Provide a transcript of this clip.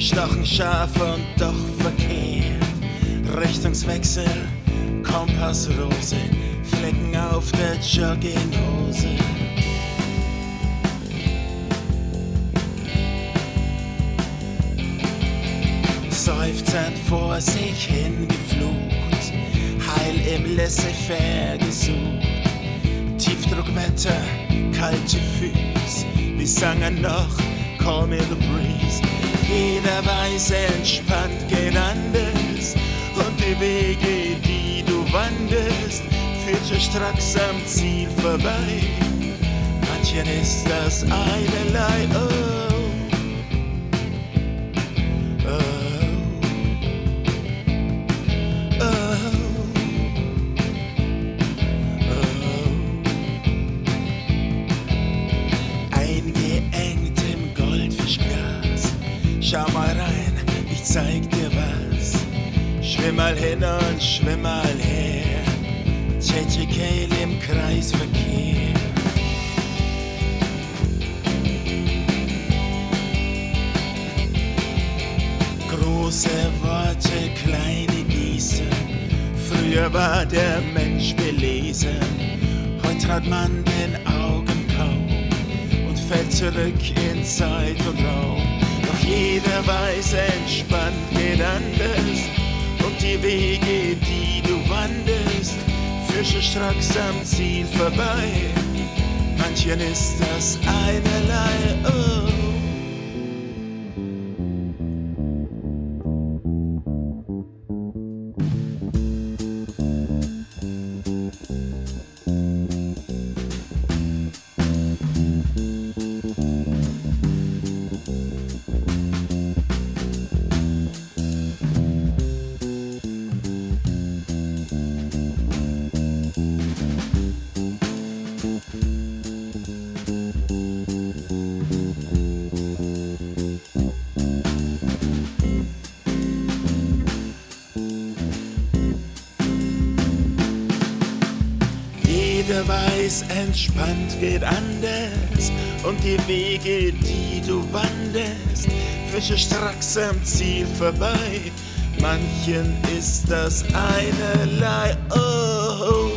Stochen scharf und doch verkehrt. Richtungswechsel, Kompassrose, Flecken auf der Jogginghose. Seufzend vor sich hingeflucht, Heil im Laissez-faire gesucht. Tiefdruckwetter, kalte Füße, wir sangen noch Call Me the Breeze. Jeder weiß, entspannt geht anders, und die Wege, die du wanderst, führt schon stracks am Ziel vorbei. Manchen ist das einerlei, oh. Schau mal rein, ich zeig dir was. Schwimm mal hin und schwimm mal her. JJK im Kreisverkehr. Große Worte, kleine Gießen. Früher war der Mensch belesen. Heute traut man den Augen kaum und fällt zurück in Zeit und Raum. Doch jeder weiß, entspannt geht anders, und die Wege, die du wanderst, führen schon stracks am Ziel vorbei. Manchen ist das einerlei, oh. Jeder weiß, entspannt geht anders, und die Wege, die du wanderst, führen stracks am Ziel vorbei. Manchen ist das einerlei, oh.